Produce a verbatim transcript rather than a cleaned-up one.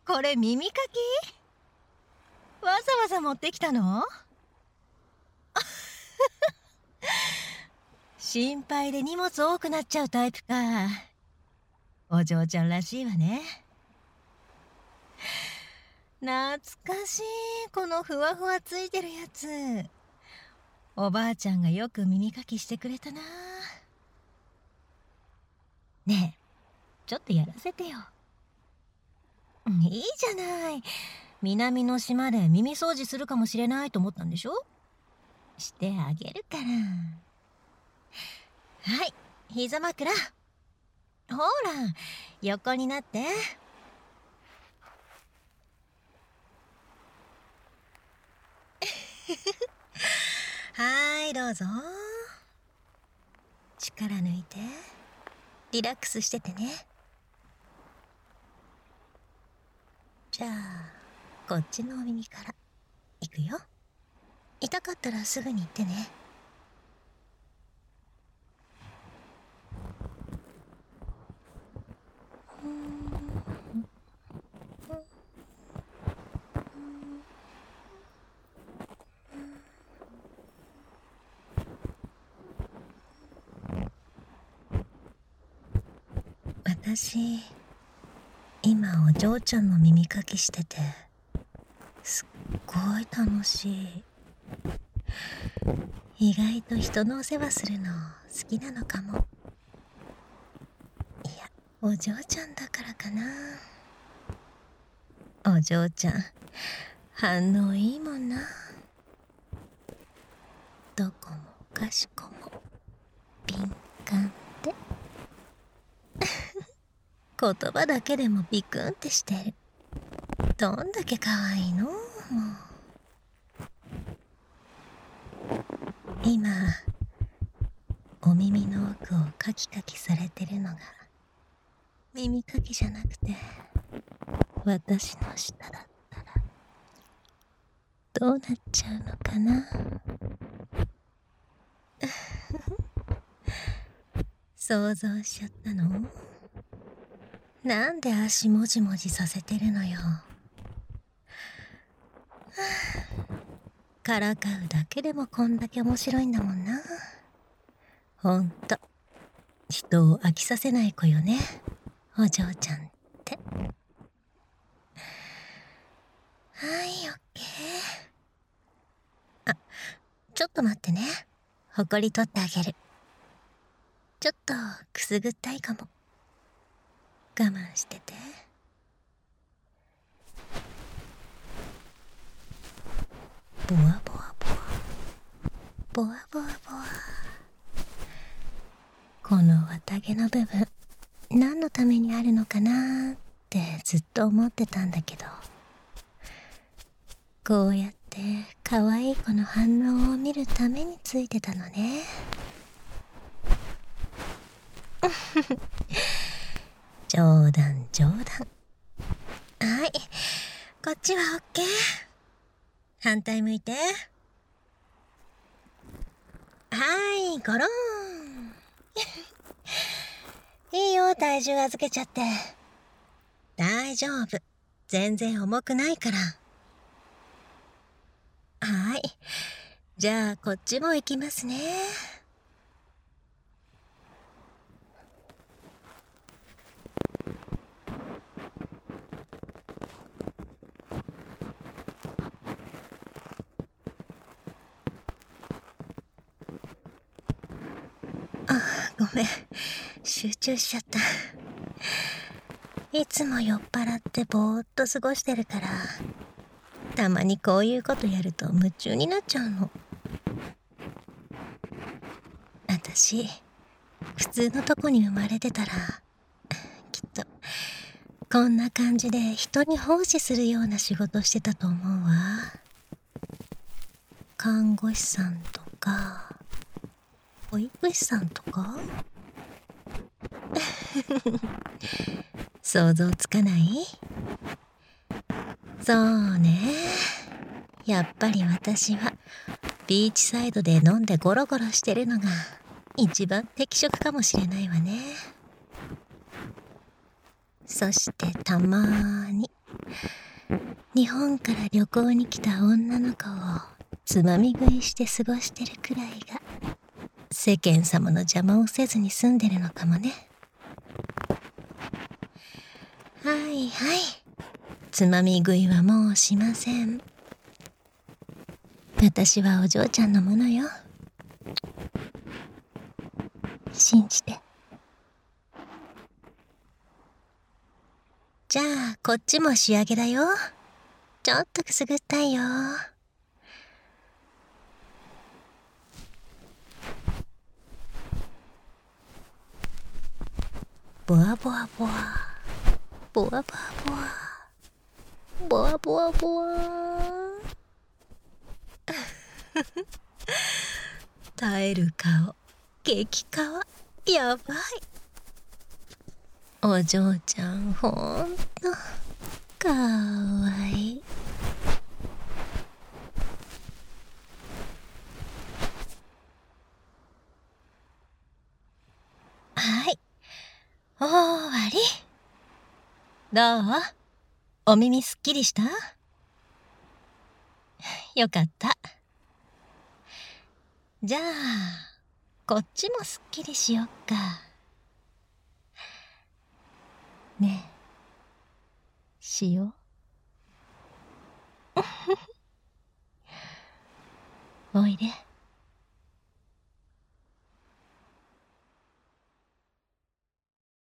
これ耳かき？わざわざ持ってきたの？心配で荷物多くなっちゃうタイプか。お嬢ちゃんらしいわね。懐かしい、このふわふわついてるやつ。おばあちゃんがよく耳かきしてくれたな。ねえ、ちょっとやらせてよ。いいじゃない。南の島で耳掃除するかもしれないと思ったんでしょ？してあげるから。はい、膝枕。ほら、横になって。はい、どうぞ。力抜いて、リラックスしててね。じゃあ、こっちのお耳からいくよ。痛かったらすぐに言ってね。私、今お嬢ちゃんの耳かきしててすっごい楽しい。意外と人のお世話するの好きなのかも。いや、お嬢ちゃんだからかな。お嬢ちゃん反応いいもんな。どこもかしこも敏感って言葉だけでもビクンってしてる。どんだけ可愛いのもう。今お耳の奥をカキカキされてるのが耳かきじゃなくて私の舌だったらどうなっちゃうのかな。想像しちゃったの？なんで足もじもじさせてるのよ。からかうだけでもこんだけ面白いんだもんな。ほんと人を飽きさせない子よね、お嬢ちゃんって。はい、オッケー。あ、ちょっと待ってね。ほこり取ってあげる。ちょっとくすぐったいかも。我慢してて。ボワボワボワボワボワボワ。この綿毛の部分何のためにあるのかなってずっと思ってたんだけど、こうやって可愛い子の反応を見るためについてたのね。冗談冗談。はい、こっちはオッケー。反対向いて。はい、ゴロン。いいよ、体重預けちゃって。大丈夫、全然重くないから。はい、じゃあこっちも行きますね。あ、ごめん、集中しちゃった。いつも酔っ払ってぼーっと過ごしてるから、たまにこういうことやると夢中になっちゃうの。私、普通のとこに生まれてたらきっとこんな感じで人に奉仕するような仕事してたと思うわ。看護師さんとか保育士さんとか想像つかない？そうね、やっぱり私はビーチサイドで飲んでゴロゴロしてるのが一番適職かもしれないわね。そしてたまーに日本から旅行に来た女の子をつまみ食いして過ごしてるくらいが世間様の邪魔をせずに済んでるのかもね。はいはい、つまみ食いはもうしません。私はお嬢ちゃんのものよ。信じて。じゃあこっちも仕上げだよ。ちょっとくすぐったいよ。ボワボワボワボワボワボワボワボワボワ耐える顔激カワやばい。お嬢ちゃんほんとかわいい。はい、終わり。どう？お耳すっきりした？よかった。じゃあこっちもすっきりしよっか。ねえ、しよう。おいで。